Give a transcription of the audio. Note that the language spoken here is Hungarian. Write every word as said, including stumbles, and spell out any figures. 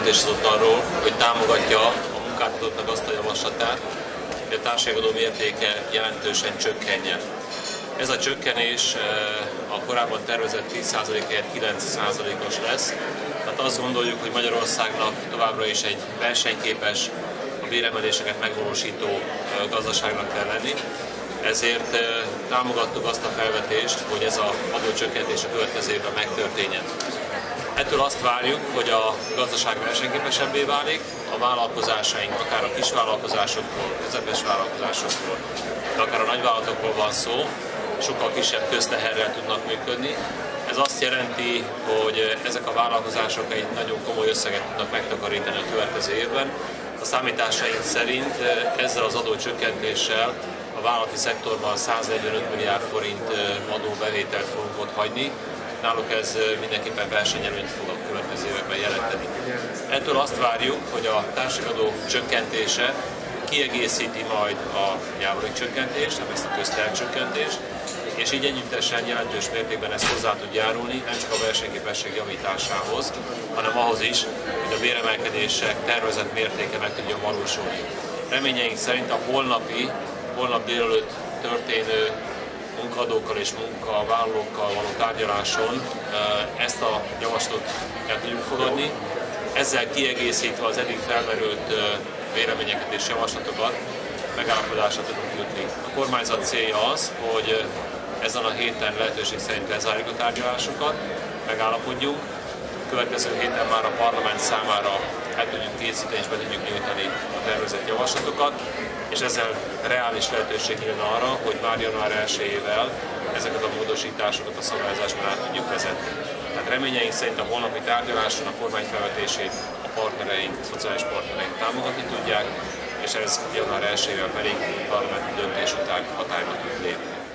döntést hozott arról, hogy támogatja a munkáltatóknak azt a javaslatát, hogy a társaságadó mértéke jelentősen csökkenjen. Ez a csökkenés a korábban tervezett tíz százalék helyett kilenc százalékos lesz. Tehát azt gondoljuk, hogy Magyarországnak továbbra is egy versenyképes, a béremeléseket megvalósító gazdaságnak kell lenni. Ezért támogattuk azt a felvetést, hogy ez az adócsökkentés a következő évben megtörténjen. Ettől azt várjuk, hogy a gazdaság versenyképesebbé válik, a vállalkozásaink, akár a kisvállalkozásokról, közepes vállalkozásokról, de akár a nagyvállalatokról van szó, sokkal kisebb közteherrel tudnak működni. Ez azt jelenti, hogy ezek a vállalkozások egy nagyon komoly összeget tudnak megtakarítani a következő évben. A számításaink szerint ezzel az adócsökkentéssel a vállalati szektorban száznegyvenöt milliárd forint adóbevételt fogunk ott hagyni. Náluk ez mindenképpen versenyelőnyt fog a következő években jelenteni. Ettől azt várjuk, hogy a társadalmi csökkentése kiegészíti majd a járulék csökkentést, nem ezt a közterhcsökkentést, és így együttesen jelentős mértékben ez hozzá tud járulni, nem csak a versenyképesség javításához, hanem ahhoz is, hogy a béremelkedések tervezett mértéke meg tudjon valósulni. Reményeink szerint a holnapi, holnap délelőtt történő munkadókkal és munkavállalókkal való tárgyaláson ezt a javaslatot el tudjuk fogadni. Ezzel kiegészítve az eddig felmerült véleményeket és javaslatokat megállapodásra tudunk jutni. A kormányzat célja az, hogy ezen a héten lehetőség szerint lezárjuk a tárgyalásokat, megállapodjunk. A következő héten már a parlament számára el tudjuk készíteni és be tudjuk nyújtani a tervezett javaslatokat, és ezzel reális lehetőség jön arra, hogy már január elsejével ezeket a módosításokat a szabályozásban át tudjuk vezetni. Tehát reményeink szerint a holnapi tárgyaláson a kormány felvetését a partnereink, a szociális partnereink támogatni tudják, és ez január elsejével pedig parlamenti döntés után hatályba tud lépni.